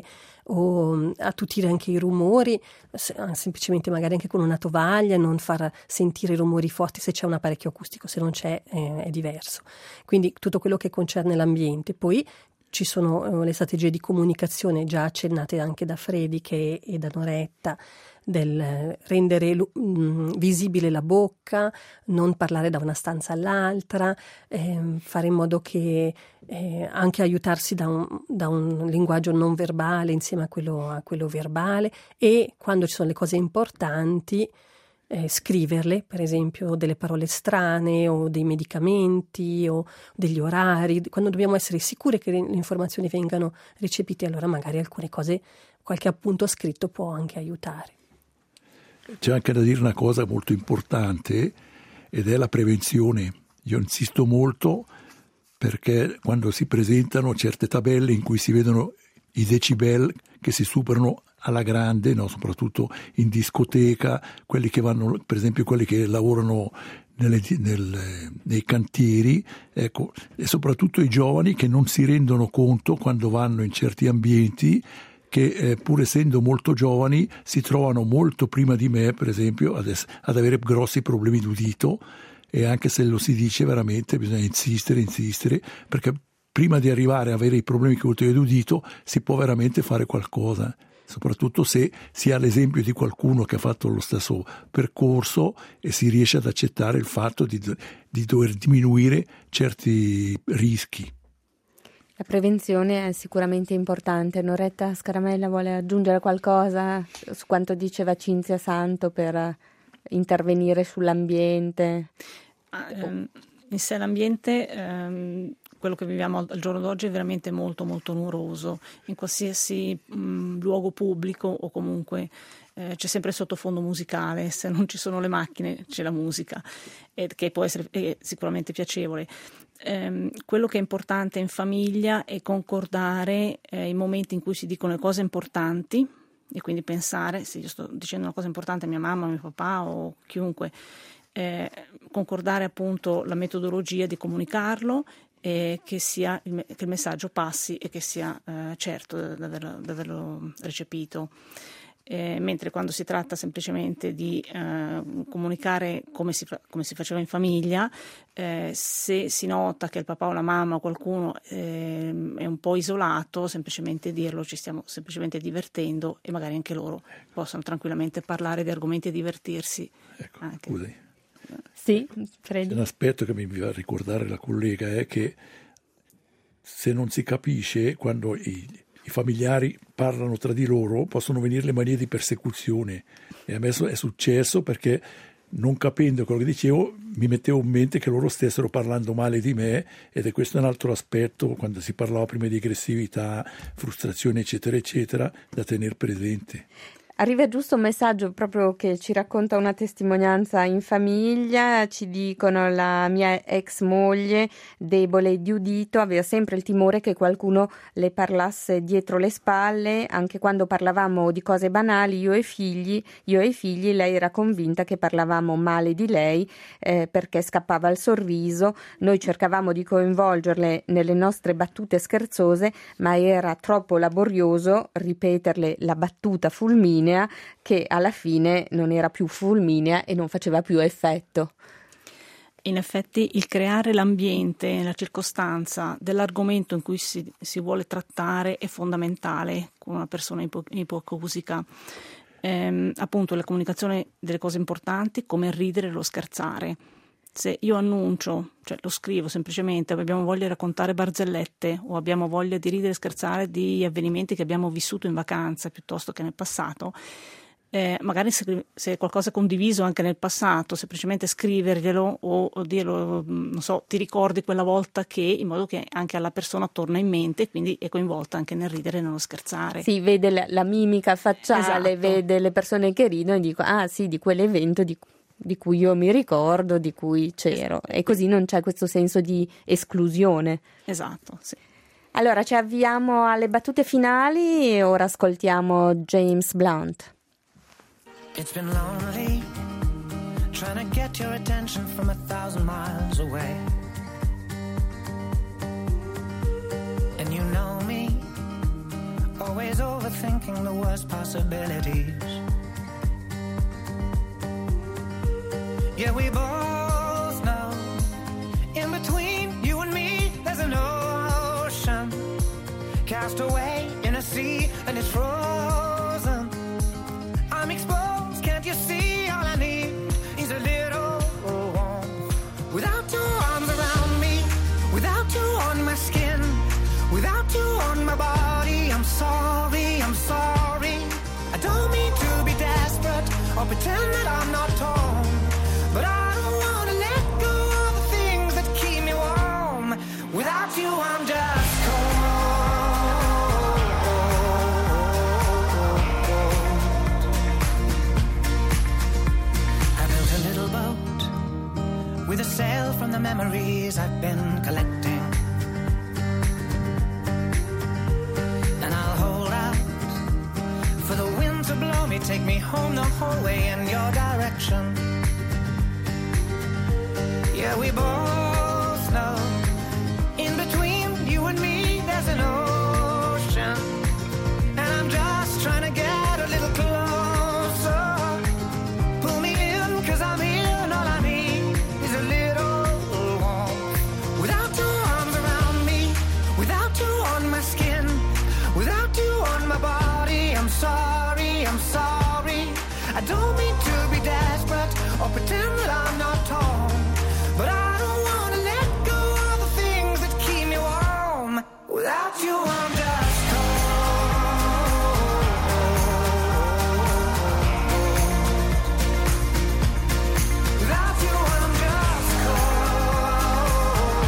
o attutire anche i rumori, semplicemente magari anche con una tovaglia, non far sentire i rumori forti se c'è un apparecchio acustico, se non c'è eh, è diverso. Quindi tutto quello che concerne l'ambiente. Poi ci sono uh, le strategie di comunicazione già accennate anche da Fredi che, e da Noretta, del eh, rendere um, visibile la bocca, non parlare da una stanza all'altra, eh, fare in modo che eh, anche aiutarsi da un, da un linguaggio non verbale insieme a quello, a quello verbale, e quando ci sono le cose importanti Eh, scriverle, per esempio delle parole strane o dei medicamenti o degli orari. Quando dobbiamo essere sicuri che le informazioni vengano recepite, allora magari alcune cose, qualche appunto scritto può anche aiutare. C'è anche da dire una cosa molto importante, ed è la prevenzione. Io insisto molto, perché quando si presentano certe tabelle in cui si vedono i decibel che si superano alla grande, no? Soprattutto in discoteca, quelli che vanno, per esempio quelli che lavorano nelle, nel, nei cantieri, ecco, e soprattutto i giovani che non si rendono conto quando vanno in certi ambienti che eh, pur essendo molto giovani si trovano molto prima di me, per esempio, ad, es- ad avere grossi problemi d'udito, e anche se lo si dice veramente bisogna insistere, insistere, perché prima di arrivare a avere i problemi d'udito si può veramente fare qualcosa, soprattutto se si ha l'esempio di qualcuno che ha fatto lo stesso percorso e si riesce ad accettare il fatto di, di dover diminuire certi rischi. La prevenzione è sicuramente importante. Noretta Scaramella vuole aggiungere qualcosa su quanto diceva Cinzia Santo per intervenire sull'ambiente? Ah, ehm, in sé l'ambiente... Ehm... quello che viviamo al giorno d'oggi è veramente molto molto numeroso. In qualsiasi mh, luogo pubblico o comunque eh, c'è sempre il sottofondo musicale, se non ci sono le macchine c'è la musica, eh, che può essere eh, sicuramente piacevole. Eh, quello che è importante in famiglia è concordare eh, i momenti in cui si dicono le cose importanti, e quindi pensare, se io sto dicendo una cosa importante a mia mamma, a mio papà o chiunque, eh, concordare appunto la metodologia di comunicarlo, e che sia il, che il messaggio passi e che sia eh, certo di averlo, di averlo recepito. Eh, mentre quando si tratta semplicemente di eh, comunicare come si, fa, come si faceva in famiglia, eh, se si nota che il papà o la mamma o qualcuno eh, è un po' isolato, semplicemente dirlo, ci stiamo semplicemente divertendo, e magari anche loro possono tranquillamente parlare di argomenti e divertirsi. Ecco, anche. Scusi. Sì, Fredi. Un aspetto che mi va a ricordare la collega è che se non si capisce, quando i, i familiari parlano tra di loro, possono venire le manie di persecuzione, e a me è successo perché, non capendo quello che dicevo, mi mettevo in mente che loro stessero parlando male di me, ed è questo un altro aspetto, quando si parlava prima di aggressività, frustrazione eccetera eccetera, da tenere presente. Arriva giusto un messaggio proprio che ci racconta una testimonianza in famiglia. Ci dicono: la mia ex moglie, debole di udito, aveva sempre il timore che qualcuno le parlasse dietro le spalle. Anche quando parlavamo di cose banali, io e figli, io e i figli, lei era convinta che parlavamo male di lei eh, perché scappava il sorriso. Noi cercavamo di coinvolgerle nelle nostre battute scherzose, ma era troppo laborioso ripeterle la battuta fulminea, che alla fine non era più fulminea e non faceva più effetto. In effetti il creare l'ambiente, la circostanza dell'argomento in cui si, si vuole trattare è fondamentale con una persona ipo, ipoacusica. Ehm, appunto la comunicazione delle cose importanti, come ridere e lo scherzare. Se io annuncio, cioè lo scrivo semplicemente, abbiamo voglia di raccontare barzellette o abbiamo voglia di ridere e scherzare di avvenimenti che abbiamo vissuto in vacanza piuttosto che nel passato, eh, magari se, se è qualcosa condiviso anche nel passato, semplicemente scriverglielo o, o dirlo, non so, ti ricordi quella volta che, in modo che anche alla persona torna in mente e quindi è coinvolta anche nel ridere e nello scherzare. Sì, vede la, la mimica facciale, esatto. Vede le persone che ridono e dico, ah sì, di quell'evento di di cui io mi ricordo, di cui c'ero, e così non c'è questo senso di esclusione. Esatto, sì. Allora ci avviamo alle battute finali e ora ascoltiamo James Blunt. It's been lonely trying to get your attention from a thousand miles away. And you know me, always overthinking the worst possibilities. Yeah, we both know in between you and me there's an ocean, cast away in a sea and it's frozen. I'm exposed, can't you see? All I need is a little warmth. Without two arms around me, without you on my skin, without you on my body, I'm sorry, I'm sorry. I don't mean to be desperate or pretend that I'm not torn, but I don't want to let go of the things that keep me warm. Without you I'm just cold. I built a little boat with a sail from the memories I've been collecting, and I'll hold out for the wind to blow me, take me home the whole way in your direction. Yeah, we both know in between you and me there's an ocean, and I'm just trying to get a little closer. Pull me in, cause I'm here and all I need is a little warmth. Without your arms around me, without you on my skin, without you on my body, I'm sorry, I'm sorry. I don't mean to be desperate or pretend that I'm not torn, but I don't want to let go of the things that keep me warm. Without you I'm just cold. Without you I'm just cold.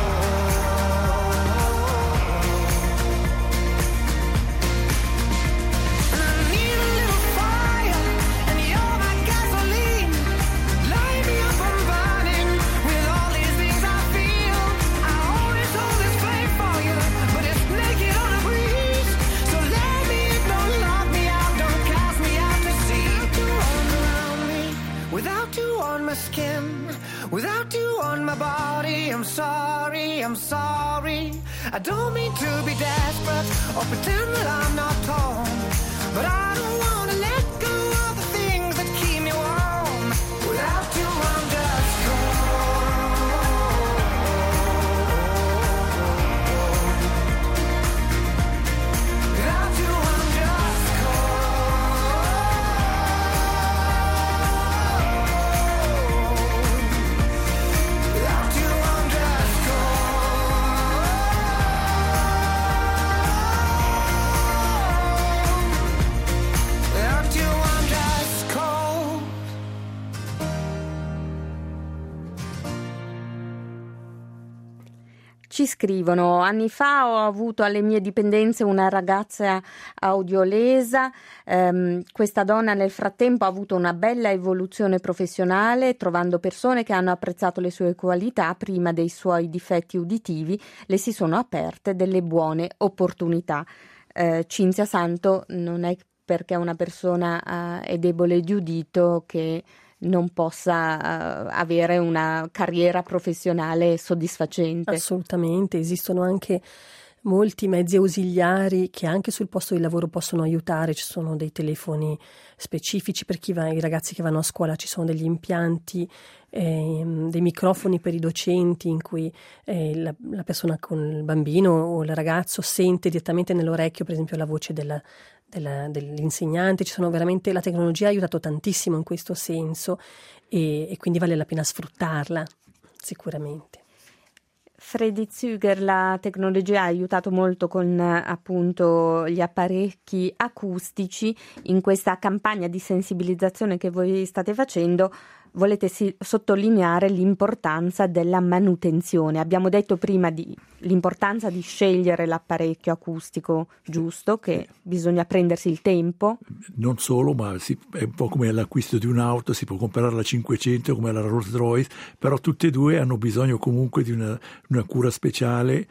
And I need a little fire, and you're my gasoline. Light me up, I'm burning with all these things I feel. I always hold this flame for you, but it's naked on a breeze. So let me in, don't lock me out, don't cast me out to sea. Without you on around me, without you on my skin, without you on my body, I'm sorry, I'm sorry. I don't mean to be desperate or pretend that I'm not torn, but I don't want to let go of the things that keep me warm. Without you I'm just cold. Without you I'm just cold. Without you I'm just cold. Ci scrivono: anni fa ho avuto alle mie dipendenze una ragazza audiolesa, ehm, questa donna nel frattempo ha avuto una bella evoluzione professionale, trovando persone che hanno apprezzato le sue qualità prima dei suoi difetti uditivi, le si sono aperte delle buone opportunità. Eh, Cinzia Santo, non è perché una persona eh, è debole di udito che non possa uh, avere una carriera professionale soddisfacente. Assolutamente, esistono anche molti mezzi ausiliari che anche sul posto di lavoro possono aiutare. Ci sono dei telefoni specifici per chi va, i ragazzi che vanno a scuola, ci sono degli impianti, eh, dei microfoni per i docenti in cui eh, la, la persona con il bambino o il ragazzo sente direttamente nell'orecchio, per esempio, la voce della Della, dell'insegnante. Ci sono veramente, la tecnologia ha aiutato tantissimo in questo senso e, e quindi vale la pena sfruttarla sicuramente. Freddy Züger, la tecnologia ha aiutato molto con appunto gli apparecchi acustici. In questa campagna di sensibilizzazione che voi state facendo volete si- sottolineare l'importanza della manutenzione. Abbiamo detto prima di l'importanza di scegliere l'apparecchio acustico giusto, che bisogna prendersi il tempo. Non solo, ma si, è un po' come l'acquisto di un'auto, si può comprare la cinquecento come la Rolls Royce, però tutte e due hanno bisogno comunque di una, una cura speciale,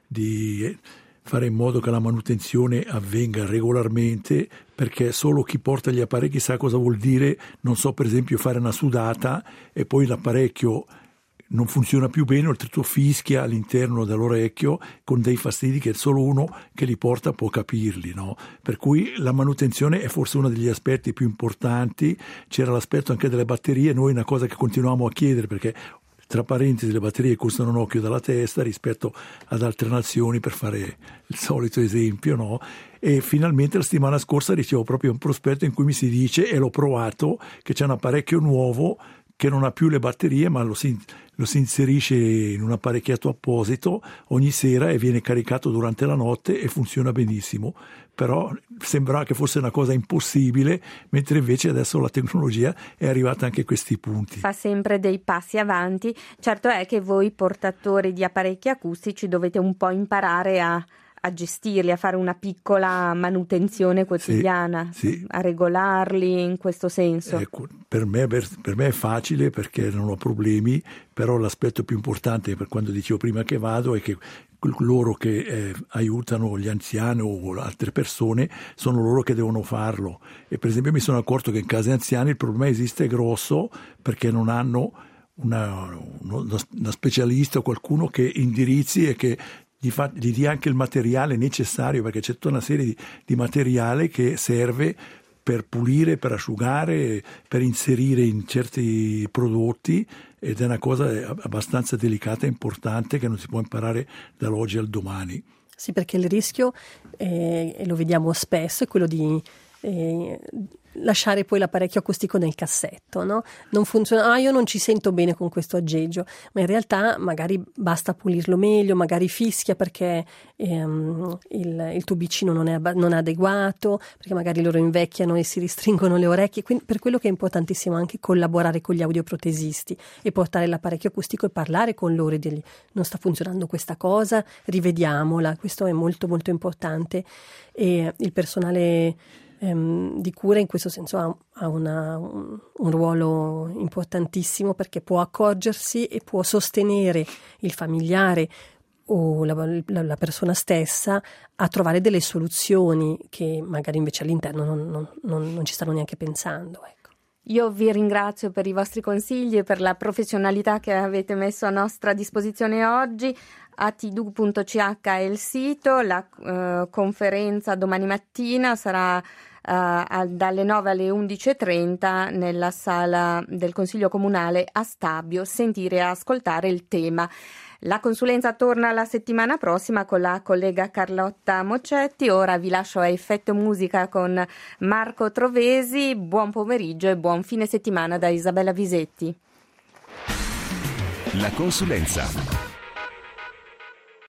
di fare in modo che la manutenzione avvenga regolarmente, perché solo chi porta gli apparecchi sa cosa vuol dire, non so, per esempio fare una sudata e poi l'apparecchio non funziona più bene, oltretutto fischia all'interno dell'orecchio con dei fastidi che solo uno che li porta può capirli, no? Per cui la manutenzione è forse uno degli aspetti più importanti. C'era l'aspetto anche delle batterie, noi una cosa che continuiamo a chiedere, perché tra parentesi le batterie costano un occhio dalla testa rispetto ad altre nazioni, per fare il solito esempio, no? E finalmente la settimana scorsa ricevo proprio un prospetto in cui mi si dice, e l'ho provato, che c'è un apparecchio nuovo che non ha più le batterie, ma lo si, lo si inserisce in un apparecchiato apposito ogni sera e viene caricato durante la notte e funziona benissimo. Però sembra che fosse una cosa impossibile, mentre invece adesso la tecnologia è arrivata anche a questi punti. Fa sempre dei passi avanti. Certo è che voi portatori di apparecchi acustici dovete un po' imparare a a gestirli, a fare una piccola manutenzione quotidiana, sì, sì. a regolarli in questo senso. Ecco, per me, per, per me è facile perché non ho problemi, però l'aspetto più importante, per quando dicevo prima che vado, è che loro che eh, aiutano gli anziani o altre persone sono loro che devono farlo. E per esempio mi sono accorto che in case anziane il problema esiste grosso perché non hanno una, una, una specialista o qualcuno che indirizzi e che Gli, fa, gli dia anche il materiale necessario, perché c'è tutta una serie di, di materiale che serve per pulire, per asciugare, per inserire in certi prodotti, ed è una cosa abbastanza delicata e importante che non si può imparare dall'oggi al domani. Sì, perché il rischio, eh, e lo vediamo spesso, è quello di eh, lasciare poi l'apparecchio acustico nel cassetto, no? Non funziona, ah io non ci sento bene con questo aggeggio, ma in realtà magari basta pulirlo meglio, magari fischia perché ehm, il, il tubicino non è, non è adeguato, perché magari loro invecchiano e si ristringono le orecchie. Quindi per quello che è importantissimo anche collaborare con gli audioprotesisti e portare l'apparecchio acustico e parlare con loro e dirgli non sta funzionando questa cosa, rivediamola. Questo è molto molto importante, e il personale di cura in questo senso ha, ha una, un, un ruolo importantissimo, perché può accorgersi e può sostenere il familiare o la, la, la persona stessa a trovare delle soluzioni che magari invece all'interno non, non, non, non ci stanno neanche pensando, ecco. Io vi ringrazio per i vostri consigli e per la professionalità che avete messo a nostra disposizione oggi. a t d u punto c h è il sito, la uh, conferenza domani mattina sarà Uh, dalle nove alle undici e trenta nella sala del Consiglio Comunale a Stabio. Sentire e ascoltare il tema. La consulenza torna la settimana prossima con la collega Carlotta Mocetti. Ora vi lascio a Effetto Musica con Marco Trovesi. Buon pomeriggio e buon fine settimana da Isabella Visetti. La consulenza